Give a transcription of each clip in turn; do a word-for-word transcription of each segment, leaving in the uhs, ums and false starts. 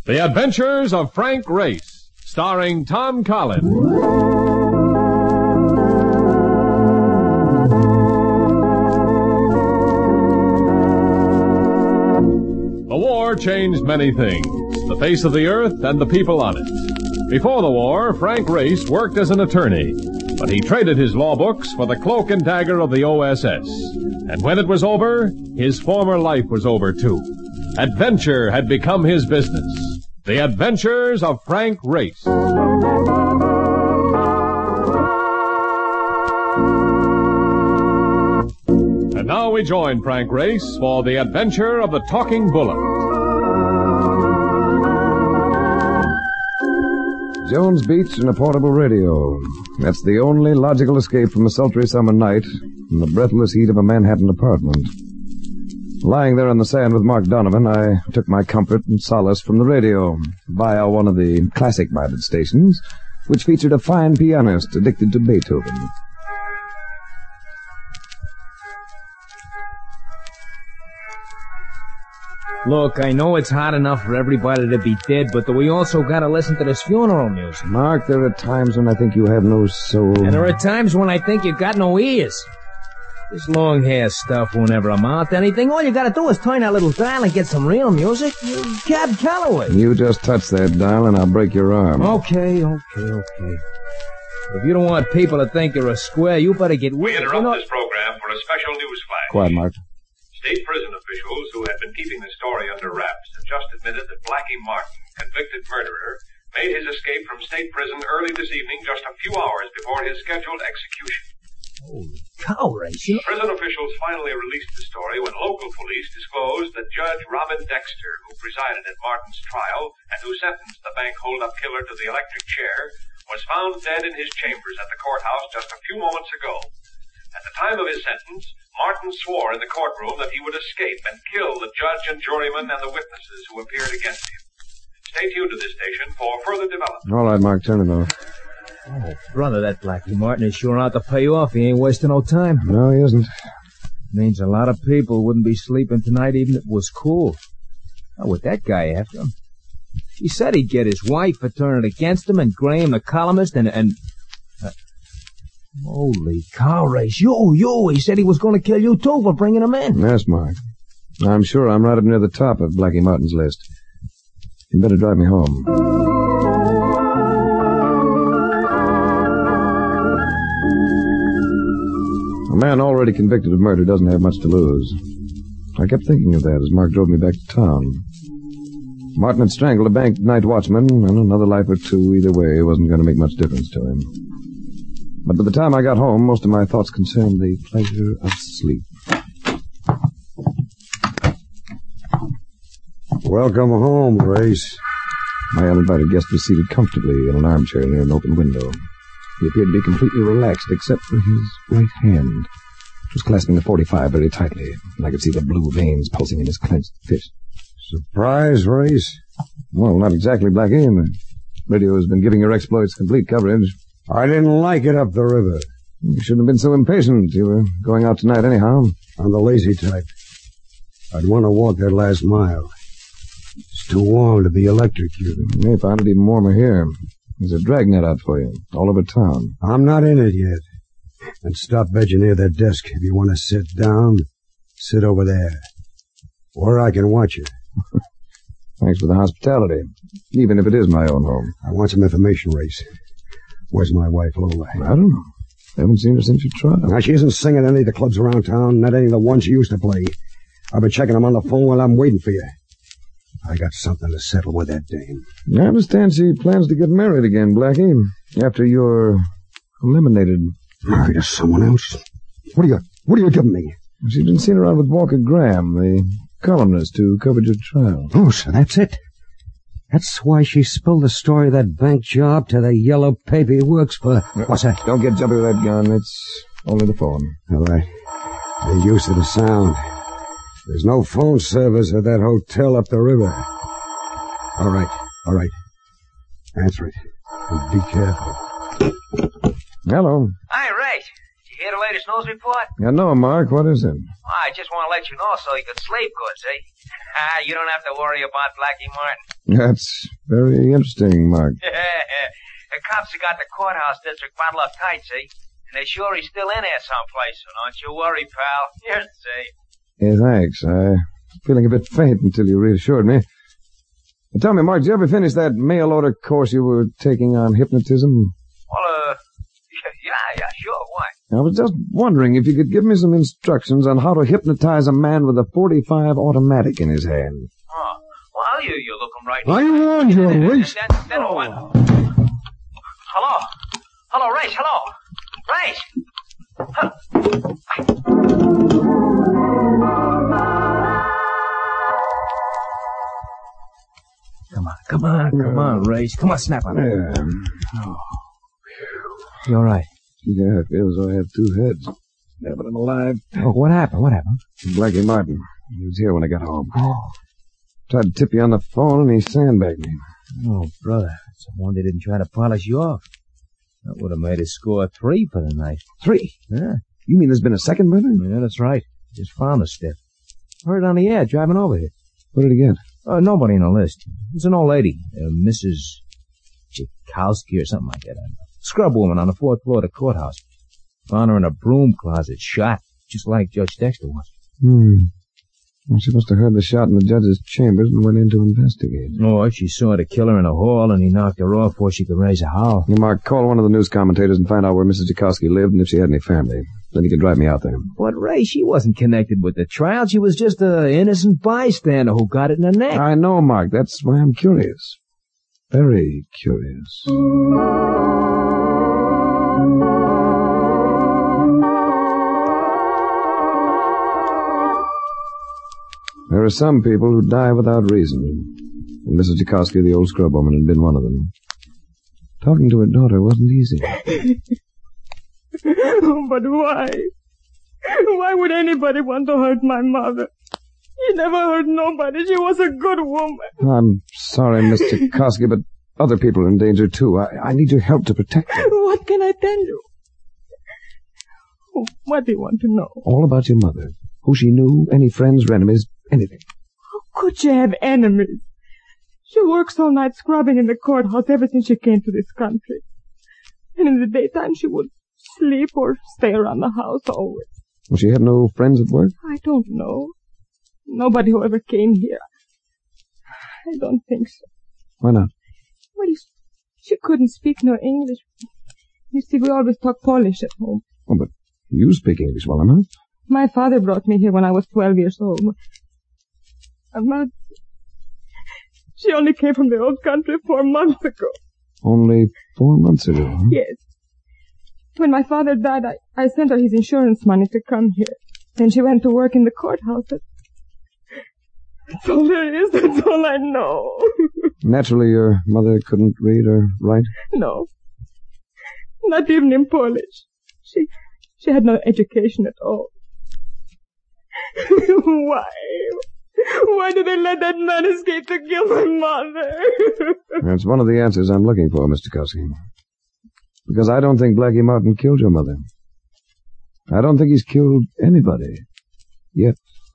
The Adventures of Frank Race, starring Tom Collins. The war changed many things, the face of the earth and the people on it. Before the war, Frank Race worked as an attorney, but he traded his law books for the cloak and dagger of the O S S. And when it was over, his former life was over, too. Adventure had become his business. The Adventures of Frank Race. And now we join Frank Race for the adventure of the Talking Bullet. Jones Beach and a portable radio. That's the only logical escape from a sultry summer night in the breathless heat of a Manhattan apartment. Lying there on the sand with Mark Donovan, I took my comfort and solace from the radio via one of the classic-minded stations, which featured a fine pianist addicted to Beethoven. Look, I know it's hard enough for everybody to be dead, but we also gotta listen to this funeral music. Mark, there are times when I think you have no soul. And there are times when I think you got no ears. This long hair stuff won't ever amount to anything. All you gotta do is turn that little dial and get some real music. Cab Calloway. You just touch that dial and I'll break your arm. Okay, okay, okay. If you don't want people to think you're a square, you better get... We interrupt you know... this program for a special news flash. Quiet, Mark. State prison officials who had been keeping the story under wraps have just admitted that Blackie Martin, convicted murderer, made his escape from state prison early this evening, just a few hours before his scheduled execution. Holy cow, Race. You know... Prison officials finally released the story when local police disclosed that Judge Robin Dexter, who presided at Martin's trial and who sentenced the bank hold-up killer to the electric chair, was found dead in his chambers at the courthouse just a few moments ago. At the time of his sentence, Martin swore in the courtroom that he would escape and kill the judge and jurymen and the witnesses who appeared against him. Stay tuned to this station for further development. All right, Mark, turn it off. Oh, brother, that Blackie Martin is sure out to pay off. He ain't wasting no time. No, he isn't. Means a lot of people wouldn't be sleeping tonight even if it was cool. Now, with that guy after him, he said he'd get his wife for turning against him, and Graham, the columnist, and... and uh, holy cow, Race. You, you. He said he was going to kill you, too, for bringing him in. Yes, Mark. I'm sure I'm right up near the top of Blackie Martin's list. You better drive me home. A man already convicted of murder doesn't have much to lose. I kept thinking of that as Mark drove me back to town. Martin had strangled a bank night watchman, and another life or two either way wasn't going to make much difference to him. But by the time I got home, most of my thoughts concerned the pleasure of sleep. Welcome home, Race. My uninvited guest was seated comfortably in an armchair near an open window. He appeared to be completely relaxed, except for his right hand, which was clasping the forty-five very tightly, and I could see the blue veins pulsing in his clenched fist. Surprise, Race? Well, not exactly, Blackie. The radio has been giving your exploits complete coverage. I didn't like it up the river. You shouldn't have been so impatient. You were going out tonight anyhow. I'm the lazy type. I'd want to walk that last mile. It's too warm to be electrocuted. You may find it even warmer here. There's a dragnet out for you, all over town. I'm not in it yet. And stop edging near that desk. If you want to sit down, sit over there. Or I can watch you. Thanks for the hospitality, even if it is my own home. I want some information, Race. Where's my wife, Lola? I don't know. I haven't seen her since your trial. Now, she isn't singing any of the clubs around town, not any of the ones she used to play. I've been checking them on the phone while I'm waiting for you. I got something to settle with that dame. I understand she plans to get married again, Blackie, after you're eliminated. Married to someone else? What are you, what are you giving me? She's been seen around with Walker Graham, the columnist who covered your trial. Oh, so that's it. That's why she spilled the story of that bank job to the yellow paper he works for. What's that? Don't get jumpy with that gun. It's only the phone. All right. They're used to the sound. There's no phone service at that hotel up the river. All right, all right. Answer it. And be careful. Hello. Hi, Race. Did you hear the latest news report? Yeah, no, Mark. What is it? Oh, I just want to let you know so you can sleep good, see? Ah, you don't have to worry about Blackie Martin. That's very interesting, Mark. The cops have got the courthouse district bottled up tight, see? And they're sure he's still in there someplace, so don't you worry, pal. You're safe. Yeah, thanks. I was feeling a bit faint until you reassured me. Well, tell me, Mark, did you ever finish that mail order course you were taking on hypnotism? Well, uh, yeah, yeah, sure, why? I was just wondering if you could give me some instructions on how to hypnotize a man with a forty-five automatic in his hand. Oh, well, you, you look him right... I warned you, Race. Then, then, then, oh. Hello? Hello, Race, hello? Race! Huh. Come on, come on, come on, Race. Come on, snap on it. Yeah. Oh. You all right? Yeah, it feels as though I have two heads. Yeah, but I'm alive. Oh, what happened? What happened? Blackie Martin. He was here when I got home. Oh. Tried to tip you on the phone, and he sandbagged me. Oh, brother. It's a wonder they didn't try to polish you off. That would have made us score three for the night. Three? Yeah. You mean there's been a second murder? Yeah, that's right. Just found the stiff. Heard it on the air driving over here. What did he get? Uh, nobody in the list. It's an old lady, uh, Missus Chikowski or something like that. A scrub woman on the fourth floor of the courthouse. Found her in a broom closet, shot, just like Judge Dexter was. Hmm. Well, she must have heard the shot in the judge's chambers and went in to investigate. Oh, she saw the killer in the hall, and he knocked her off before she could raise a howl. You, Mark, call one of the news commentators and find out where Missus Chikowski lived and if she had any family. Then you can drive me out there. But, Ray, she wasn't connected with the trial. She was just an innocent bystander who got it in the neck. I know, Mark. That's why I'm curious. Very curious. There are some people who die without reason. And Missus Chikowski, the old scrub woman, had been one of them. Talking to her daughter wasn't easy. But why? Why would anybody want to hurt my mother? She never hurt nobody. She was a good woman. I'm sorry, Miss Chikowski, but other people are in danger, too. I, I need your help to protect them. What can I tell you? What do you want to know? All about your mother. Who she knew, any friends or enemies, anything. How could she have enemies? She works all night scrubbing in the courthouse ever since she came to this country. And in the daytime she would sleep or stay around the house always. Well, she had no friends at work? I don't know. Nobody who ever came here. I don't think so. Why not? Well, she couldn't speak no English. You see, we always talk Polish at home. Oh, but you speak English well enough. My father brought me here when I was twelve years old. But she only came from the old country four months ago. Only four months ago, huh? Yes. When my father died, I, I sent her his insurance money to come here. Then she went to work in the courthouse. That's all there is. That's all I know. Naturally, your mother couldn't read or write? No. Not even in Polish. She, she had no education at all. Why? Why did they let that man escape to kill my mother? That's one of the answers I'm looking for, Mister Chikowski. Because I don't think Blackie Martin killed your mother. I don't think he's killed anybody. Yet.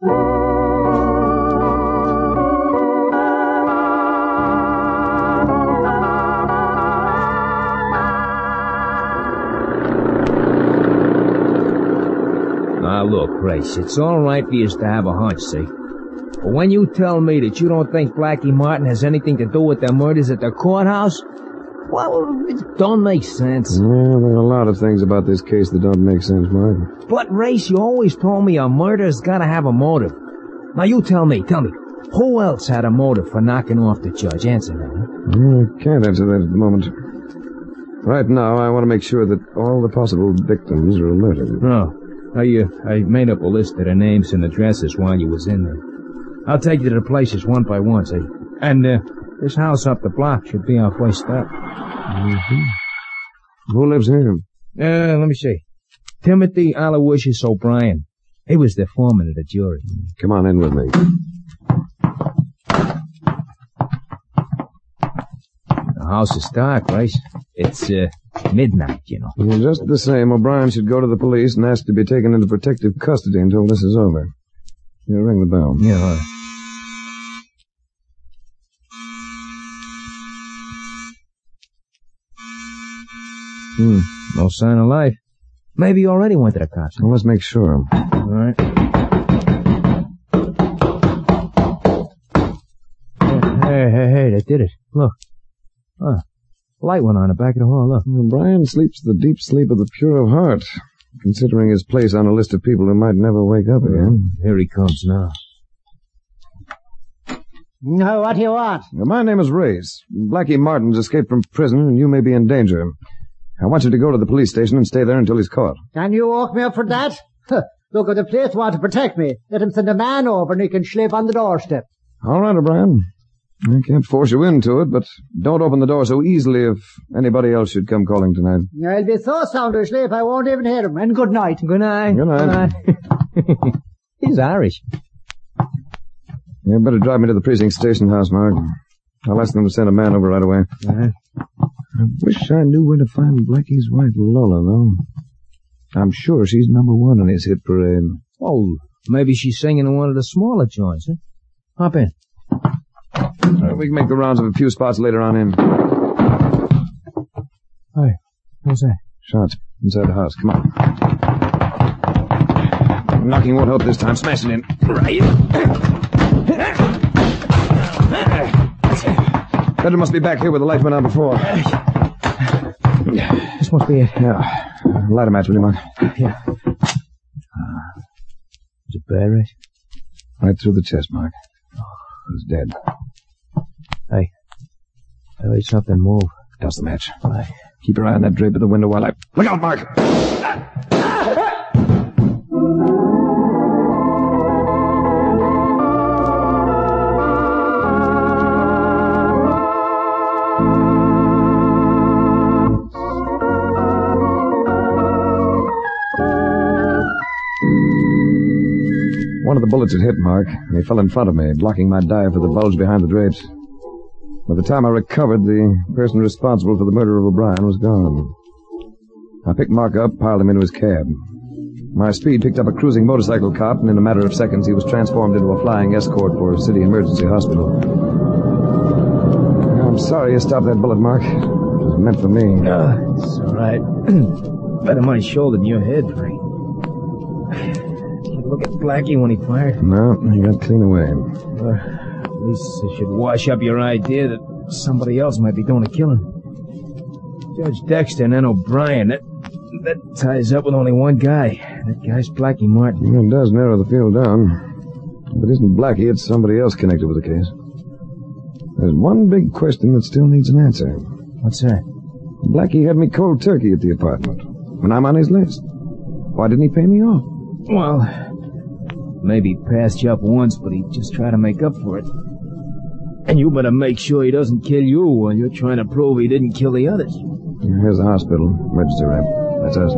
Now, look, Grace, it's all right for you to have a hunch, see? But when you tell me that you don't think Blackie Martin has anything to do with the murders at the courthouse, well, it don't make sense. Well, there are a lot of things about this case that don't make sense, Mark. But, Race, you always told me a murder's gotta have a motive. Now, you tell me, tell me, who else had a motive for knocking off the judge? Answer that, huh? Well, I can't answer that at the moment. Right now, I want to make sure that all the possible victims are alerted. Oh. I, uh, I made up a list of the names and addresses while you was in there. I'll take you to the places one by one, see? And, uh, this house up the block should be our first stop. Mm-hmm. Who lives here? Uh, let me see. Timothy Aloysius O'Brien. He was the foreman of the jury. Come on in with me. The house is dark, right? It's, uh, Midnight, you know. Well, just the same, O'Brien should go to the police and ask to be taken into protective custody until this is over. You ring the bell. Yeah, all right. Hmm, no sign of life. Maybe he already went to the cops. Well, let's make sure. All right. Hey, hey, hey, they did it. Look. Huh. Light went on the back of the hall, look. O'Brien sleeps the deep sleep of the pure of heart, considering his place on a list of people who might never wake up again. Here he comes now. No, what do you want? My name is Race. Blackie Martin's escaped from prison, and you may be in danger. I want you to go to the police station and stay there until he's caught. Can you walk me up for that? Look, if the police want to protect me, let him send a man over and he can sleep on the doorstep. All right, O'Brien. I can't force you into it, but don't open the door so easily if anybody else should come calling tonight. I'll be so sound asleep I won't even hear him. And good night. Good night. Good night. Good night. He's Irish. You better drive me to the precinct station house, Mark. I'll ask them to send a man over right away. Uh-huh. I wish I knew where to find Blackie's wife, Lola, though. I'm sure she's number one in his hit parade. Oh, maybe she's singing in one of the smaller joints, huh? Hop in. Uh, we can make the rounds of a few spots later on in. Hey, what's that? Shots inside the house. Come on. Knocking won't help this time. Smash it in. Right. Better must be back here where the light went on before. This must be it. Yeah. Light a match, will you, Mark? Yeah. Uh, is it bad, Race? Right through the chest, Mark. He's dead. Hey. I heard something move. Douse the match. Right. Keep your eye on that drape at the window while I... Look out, Mark! One of the bullets had hit Mark, and he fell in front of me, blocking my dive for the bulge behind the drapes. By the time I recovered, the person responsible for the murder of O'Brien was gone. I picked Mark up, piled him into his cab. My speed picked up a cruising motorcycle cop, and in a matter of seconds he was transformed into a flying escort for a city emergency hospital. I'm sorry you stopped that bullet, Mark. It was meant for me. Uh, it's all right. Better my shoulder than your head, Frank. Look at Blackie when he fired. No, he got clean away. Uh, at least it should wash up your idea that somebody else might be doing the killing. Judge Dexter and then O'Brien, that, that ties up with only one guy. That guy's Blackie Martin. It does narrow the field down. If it isn't Blackie, it's somebody else connected with the case. There's one big question that still needs an answer. What's that? Blackie had me cold turkey at the apartment. When I'm on his list. Why didn't he pay me off? Well, maybe he passed you up once, but he just tried to make up for it. And you better make sure he doesn't kill you while you're trying to prove he didn't kill the others. Here's the hospital. Emergency ramp. That's us.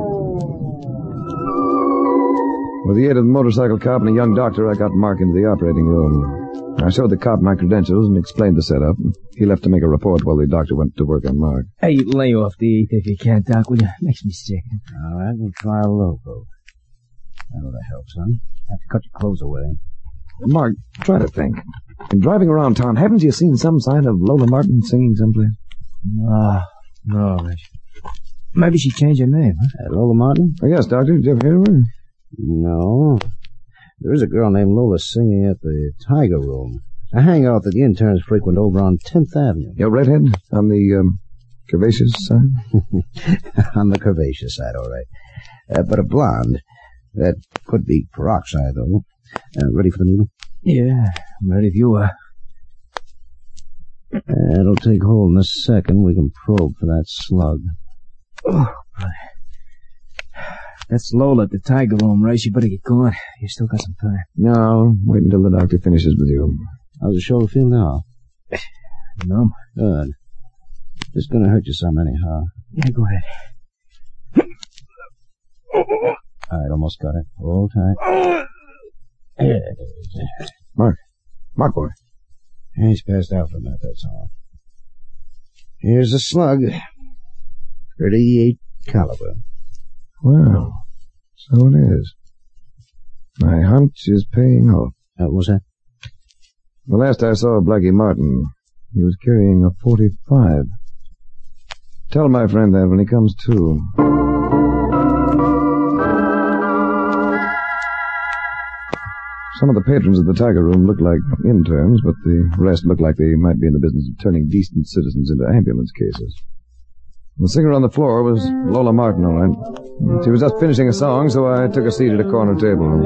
With the aid of the motorcycle cop and a young doctor, I got Mark into the operating room. I showed the cop my credentials and explained the setup. He left to make a report while the doctor went to work on Mark. Hey, lay off the eat if you can, Doc, will you? Makes me sick. All right, we'll try a local. That ought to help, son. Have to cut your clothes away. Mark, try to think. In driving around town, haven't you seen some sign of Lola Martin singing someplace? Ah, no, Rich. Maybe she changed her name, huh? Uh, Lola Martin? Oh, yes, Doctor. Did you ever hear of her? No. There is a girl named Lola singing at the Tiger Room. A hangout that the interns frequent over on tenth Avenue. Yeah, redhead? On the, um, curvaceous side? On the curvaceous side, all right. Uh, but a blonde. That could be peroxide, though. Uh, ready for the needle? Yeah, I'm ready if you are. Uh, it'll take hold in a second. We can probe for that slug. Oh, boy. That's Lola at the Tiger Room, Race. You better get going. You still got some time. No, wait until the doctor finishes with you. How's the shoulder feel now? Numb. Good. It's gonna hurt you some anyhow. Yeah, go ahead. All right, almost got it. Hold tight. There it is. Mark. Mark, boy. He's passed out for a minute, that's all. Here's the slug. thirty-eight caliber. Well, so it is. My hunch is paying off. Uh, what's that? The last I saw of Blackie Martin, he was carrying a forty-five. Tell my friend that when he comes to. Some of the patrons of the Tiger Room looked like interns, but the rest looked like they might be in the business of turning decent citizens into ambulance cases. The singer on the floor was Lola Martin, all right. She was just finishing a song, so I took a seat at a corner table.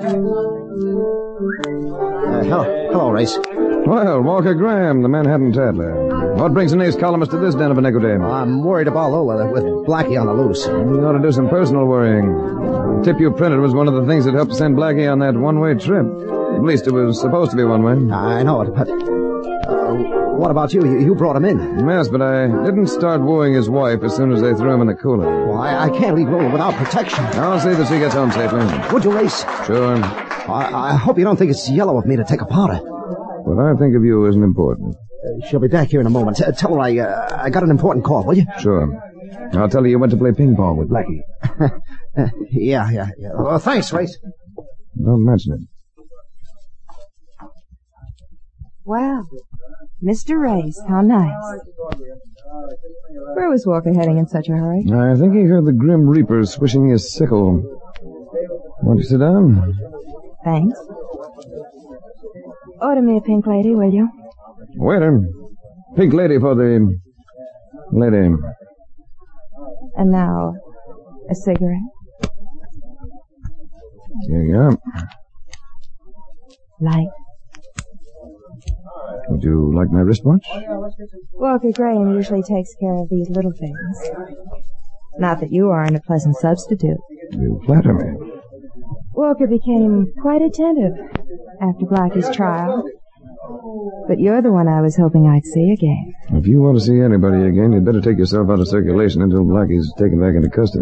Uh, hello, hello, Race. Well, Walker Graham, the Manhattan Tattler. What brings an ace columnist to this den of iniquity? I'm worried about Lola with Blackie on the loose. You ought to do some personal worrying. The tip you printed was one of the things that helped send Blackie on that one-way trip. At least it was supposed to be one way. I know it, but... Uh, what about you? you? You brought him in. Yes, but I didn't start wooing his wife as soon as they threw him in the cooler. Well, I, I can't leave Lola without protection. I'll see that she gets home safely. Would you, Race? Sure. I, I hope you don't think it's yellow of me to take a powder. What I think of you isn't important. Uh, she'll be back here in a moment. T- tell her I, uh, I got an important call, will you? Sure. I'll tell her you went to play ping pong with Blackie. uh, yeah, yeah, yeah. Well, thanks, Race. Don't mention it. Well, Mister Race, how nice. Where was Walker heading in such a hurry? I think he heard the Grim Reaper swishing his sickle. Won't you sit down? Thanks. Order me a pink lady, will you? Waiter. Pink lady for the lady. And now, a cigarette. Here you are. Light. Would you like my wristwatch? Walker Graham usually takes care of these little things. Not that you aren't a pleasant substitute. You flatter me. Walker became quite attentive after Blackie's trial. But you're the one I was hoping I'd see again. If you want to see anybody again, you'd better take yourself out of circulation until Blackie's taken back into custody.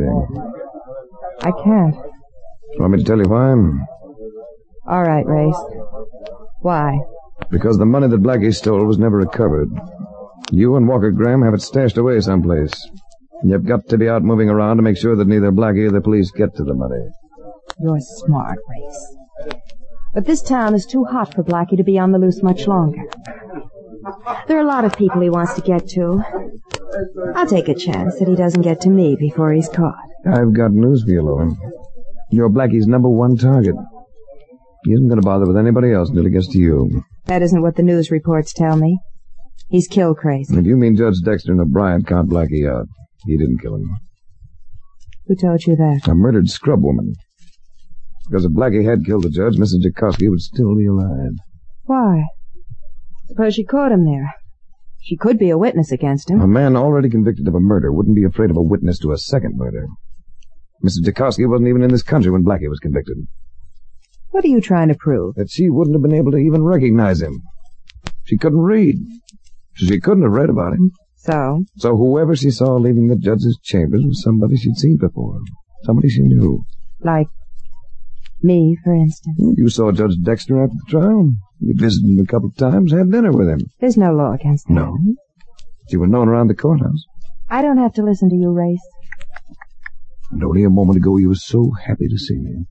I can't. Want me to tell you why? All right, Race. Why? Because the money that Blackie stole was never recovered. You and Walker Graham have it stashed away someplace. You've got to be out moving around to make sure that neither Blackie or the police get to the money. You're smart, Race. But this town is too hot for Blackie to be on the loose much longer. There are a lot of people he wants to get to. I'll take a chance that he doesn't get to me before he's caught. I've got news for you, Lola. You're Blackie's number one target. He isn't going to bother with anybody else until he gets to you. That isn't what the news reports tell me. He's kill crazy. If you mean Judge Dexter and O'Brien can't Blackie out, he didn't kill him. Who told you that? A murdered scrub woman. Because if Blackie had killed the judge, Missus Jakoski would still be alive. Why? Suppose she caught him there. She could be a witness against him. A man already convicted of a murder wouldn't be afraid of a witness to a second murder. Missus Jakoski wasn't even in this country when Blackie was convicted. What are you trying to prove? That she wouldn't have been able to even recognize him. She couldn't read. So she couldn't have read about him. So? So whoever she saw leaving the judge's chambers was somebody she'd seen before. Somebody she knew. Like me, for instance. You saw Judge Dexter after the trial. You visited him a couple of times, had dinner with him. There's no law against that. No. You were known around the courthouse. I don't have to listen to you, Race. And only a moment ago you were so happy to see me.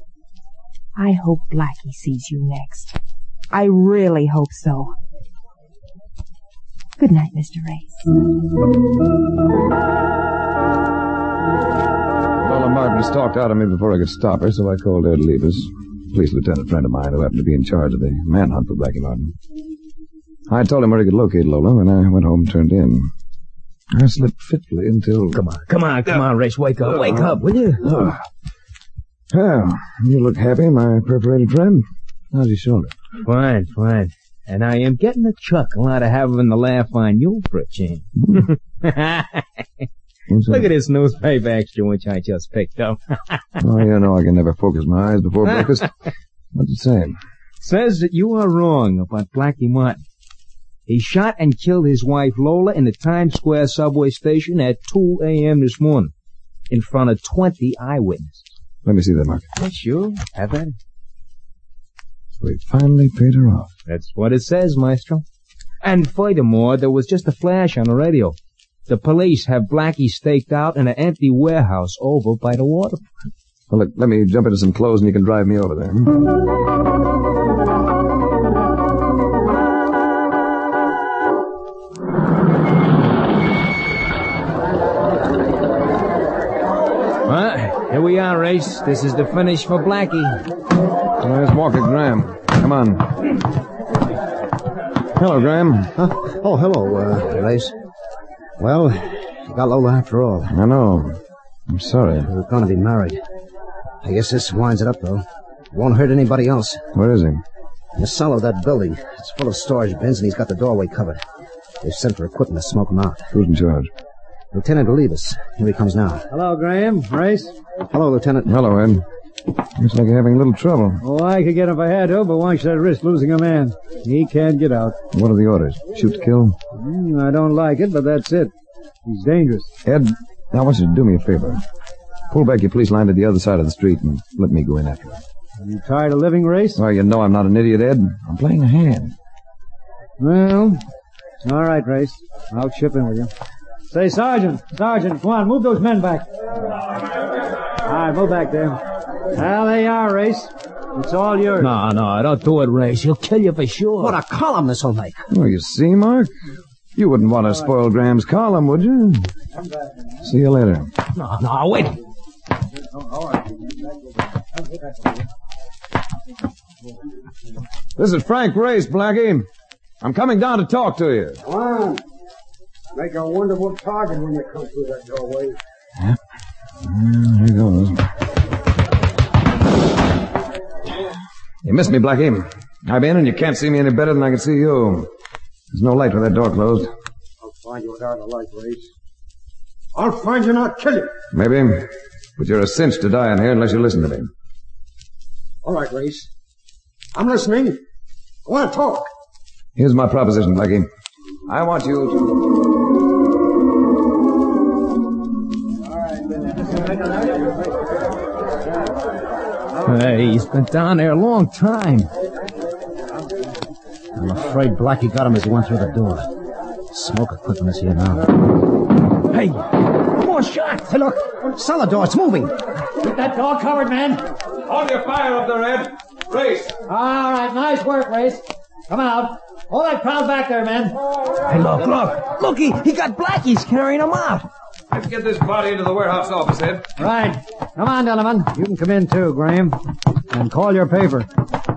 I hope Blackie sees you next. I really hope so. Good night, Mister Race. Lola Martin stalked out of me before I could stop her, so I called Ed Levis, police lieutenant friend of mine who happened to be in charge of the manhunt for Blackie Martin. I told him where he could locate Lola, and I went home and turned in. I slept fitfully until... Come on, come on, come on, Race. Wake up, wake up, will you? Oh. Well, you look happy, my perforated friend. How's your shoulder? Fine, fine. And I am getting a chuckle out of having the laugh on you for a change. Look at this newspaper extra which I just picked up. Oh, you know I can never focus my eyes before breakfast. What's it say? Says that you are wrong about Blackie Martin. He shot and killed his wife Lola in the Times Square subway station at two a.m. this morning in front of twenty eyewitnesses. Let me see that, Mark. Yeah, sure. Have at it. So he finally paid her off. That's what it says, Maestro. And furthermore, there was just a flash on the radio. The police have Blackie staked out in an empty warehouse over by the waterfront. Well, look, let me jump into some clothes and you can drive me over there. Well, here we are, Race. This is the finish for Blackie. There's Walker Graham. Come on. Hello, Graham. Huh? Oh, hello, uh, Race. Well, you got Lola after all. I know. I'm sorry. We're going to be married. I guess this winds it up, though. Won't hurt anybody else. Where is he? In the cellar of that building. It's full of storage bins, and he's got the doorway covered. They've sent for equipment to smoke him out. Who's in charge? Lieutenant Olivas. Here he comes now. Hello, Graham. Race? Hello, Lieutenant. Hello, Ed. Looks like you're having a little trouble. Oh, I could get him if I had to, but why should I risk losing a man? He can't get out. What are the orders? Shoot to kill? Mm, I don't like it, but that's it. He's dangerous. Ed, I want you to do me a favor. Pull back your police line to the other side of the street and let me go in after him. Are you tired of living, Race? Well, you know I'm not an idiot, Ed. I'm playing a hand. Well, all right, Race. I'll chip in with you. Say, Sergeant, Sergeant, come on, move those men back. All right, move back there. Well, there you are, Race. It's all yours. No, no, don't do it, Race. He'll kill you for sure. What a column this will make. Well, you see, Mark? You wouldn't want to spoil Graham's column, would you? See you later. No, no, wait. This is Frank Race, Blackie. I'm coming down to talk to you. Come on. Make a wonderful target when you come through that doorway. Yep. Well, here goes. You missed me, Blackie. I'm in and you can't see me any better than I can see you. There's no light with that door closed. I'll find you without a light, Race. I'll find you and I'll kill you. Maybe. But you're a cinch to die in here unless you listen to me. All right, Race. I'm listening. I want to talk. Here's my proposition, Blackie. I want you to... Hey, he's been down there a long time. I'm afraid Blackie got him as he went through the door. Smoke equipment is here now. Hey, more shots. Hey, look. Cellar door, it's moving. Keep that door covered, man. Hold your fire up there, Ed. Race. All right, nice work, Race. Come out. Hold that crowd back there, man. Hey, look, look. Look, he, he got Blackie's carrying him out. Let's get this body into the warehouse office, Ed. Right. Come on, Donovan. You can come in, too, Graham. And call your paper.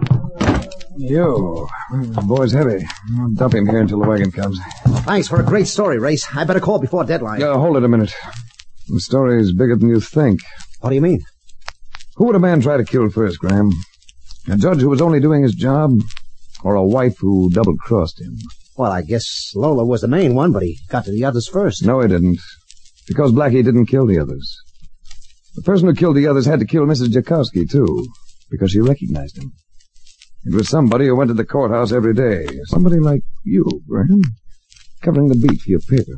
Yo, the boy's heavy. I'll dump him here until the wagon comes. Thanks for a great story, Race. I better call before deadline. Yeah, hold it a minute. The story's bigger than you think. What do you mean? Who would a man try to kill first, Graham? A judge who was only doing his job, or a wife who double-crossed him? Well, I guess Lola was the main one, but he got to the others first. No, he didn't. Because Blackie didn't kill the others. The person who killed the others had to kill Missus Jakowski, too, because she recognized him. It was somebody who went to the courthouse every day. Somebody like you, Graham, covering the beat for your paper.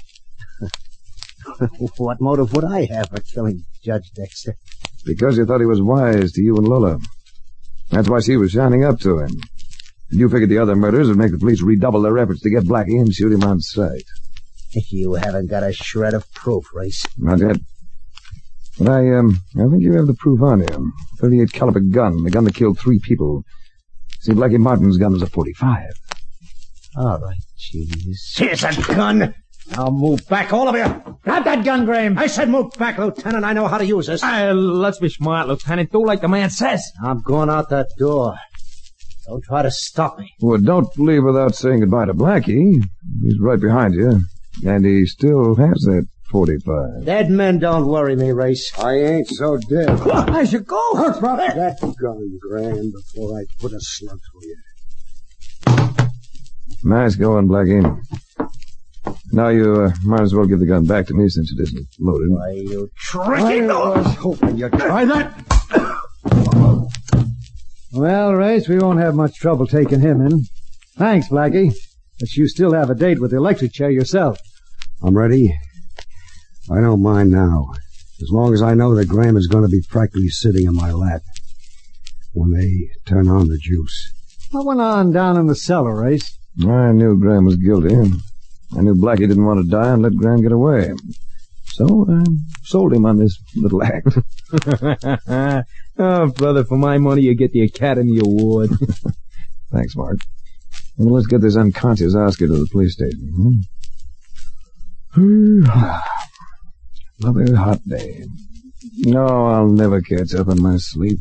What motive would I have for killing Judge Dexter? Because you thought he was wise to you and Lola. That's why she was shining up to him. And you figured the other murders would make the police redouble their efforts to get Blackie and shoot him on sight. You haven't got a shred of proof, Race. Not yet. But I, um, I think you have the proof on you. thirty-eight caliber gun, the gun that killed three people. See, Blackie Martin's gun was a forty-five. All right, jeez. Here's that gun. Now move back, all of you. Grab that gun, Graham. I said move back, Lieutenant. I know how to use this. Uh, let's be smart, Lieutenant. Do like the man says. I'm going out that door. Don't try to stop me. Well, don't leave without saying goodbye to Blackie. He's right behind you. And he still has that forty-five. Dead men don't worry me, Race. I ain't so dead. I should go. Drop that gun, Graham, before I put a slug through you. Nice going, Blackie. Now you uh, might as well give the gun back to me since it isn't loaded. Why, you I was hoping you'd try that. Well, Race, we won't have much trouble taking him in. Thanks, Blackie. But you still have a date with the electric chair yourself. I'm ready. I don't mind now. As long as I know that Graham is going to be practically sitting in my lap when they turn on the juice. What went on down in the cellar, Race? I knew Graham was guilty. I knew Blackie didn't want to die and let Graham get away. So I sold him on this little act. Oh, brother, for my money you get the Academy Award. Thanks, Mark. Well, let's get this unconscious Oscar to the police station. Hmm? Another hot day. No, I'll never catch up in my sleep.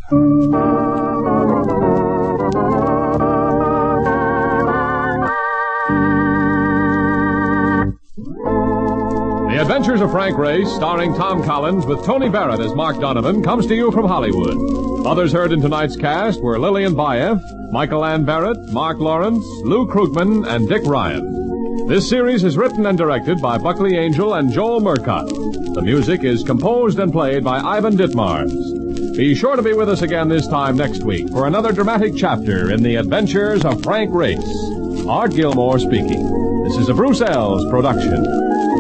The Adventures of Frank Race, starring Tom Collins with Tony Barrett as Mark Donovan, comes to you from Hollywood. Others heard in tonight's cast were Lillian Baeff, Michael Ann Barrett, Mark Lawrence, Lou Krugman, and Dick Ryan. This series is written and directed by Buckley Angel and Joel Murcott. The music is composed and played by Ivan Ditmars. Be sure to be with us again this time next week for another dramatic chapter in the Adventures of Frank Race. Art Gilmore speaking. This is a Bruce Ells production.